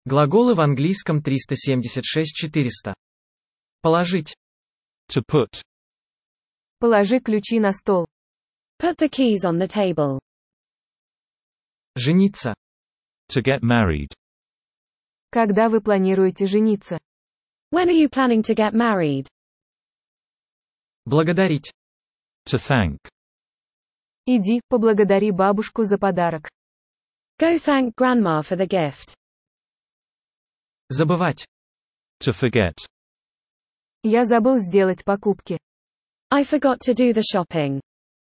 Глаголы в английском 376-400. Положить. To put. Положи ключи на стол. Put the keys on the table. Жениться. To get married. Когда вы планируете жениться? When are you planning to get married? Благодарить. To thank. Иди, поблагодари бабушку за подарок. Go thank grandma for the gift. Забывать. To forget. Я забыл сделать покупки. I forgot to do the shopping.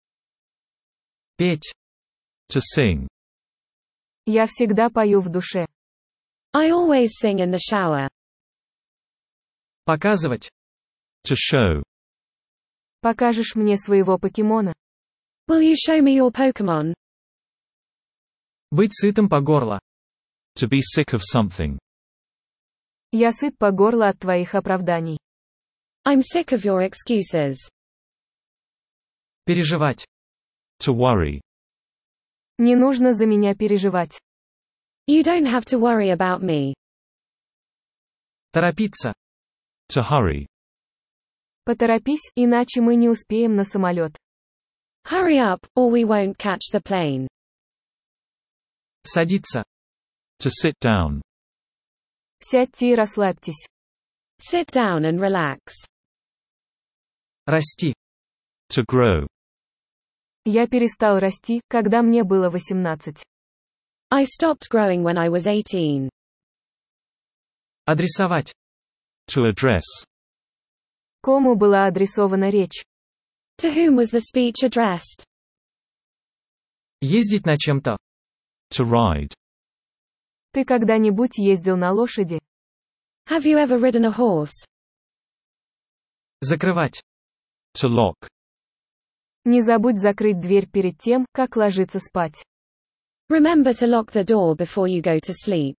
Петь. To sing. Я всегда пою в душе. I always sing in the shower. Показывать. To show. Покажешь мне своего покемона? Will you show me your Pokemon? Быть сытым по горло. To be sick of something. Я сыт по горло от твоих оправданий. I'm sick of your excuses. Переживать. To worry. Не нужно за меня переживать. You don't have to worry about me. Торопиться. To hurry. Поторопись, иначе мы не успеем на самолет. Hurry up, or we won't catch the plane. Садиться. To sit down. Сядьте и расслабьтесь. Sit down and relax. Расти. To grow. Я перестал расти, когда мне было 18. I stopped growing when I was 18. Адресовать. To address. Кому была адресована речь? To whom was the speech addressed? Ездить на чем-то. To ride. Ты когда-нибудь ездил на лошади? Have you ever ridden a horse? Закрывать. To lock. Не забудь закрыть дверь перед тем, как ложиться спать. Remember to lock the door before you go to sleep.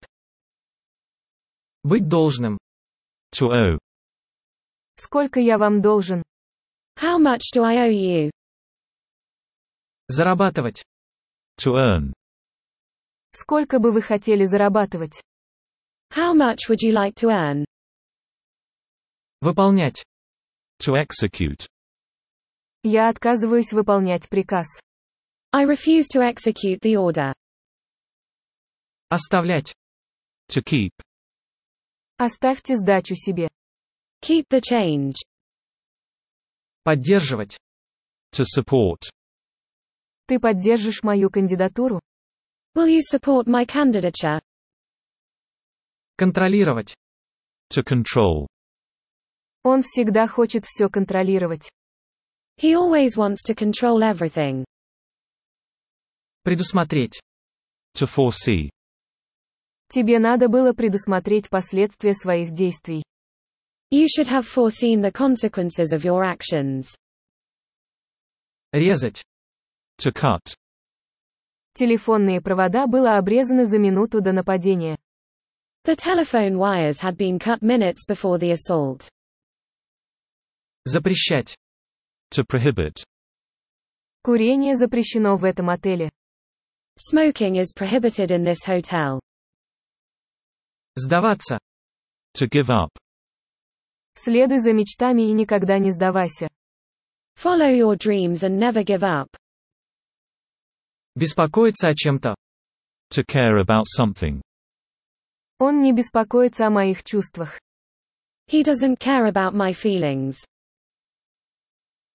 Быть должным. To owe. Сколько я вам должен? How much do I owe you? Зарабатывать. To earn. Сколько бы вы хотели зарабатывать? How much would you like to earn? Выполнять. To execute. Я отказываюсь выполнять приказ. I refuse to execute the order. Оставлять. To keep. Оставьте сдачу себе. Keep the change. Поддерживать. To support. Ты поддержишь мою кандидатуру? Will you support my candidature? Контролировать. To control. Он всегда хочет все контролировать. He always wants to control everything. Предусмотреть. To foresee. Тебе надо было предусмотреть последствия своих действий. You should have foreseen the consequences of your actions. Резать. To cut. Телефонные провода было обрезаны за минуту до нападения. The telephone wires had been cut minutes before the assault. Запрещать. To prohibit. Курение запрещено в этом отеле. Smoking is prohibited in this hotel. Сдаваться. To give up. Следуй за мечтами и никогда не сдавайся. Follow your dreams and never give up. Беспокоиться о чем-то. To care about something. Он не беспокоится о моих чувствах. He doesn't care about my feelings.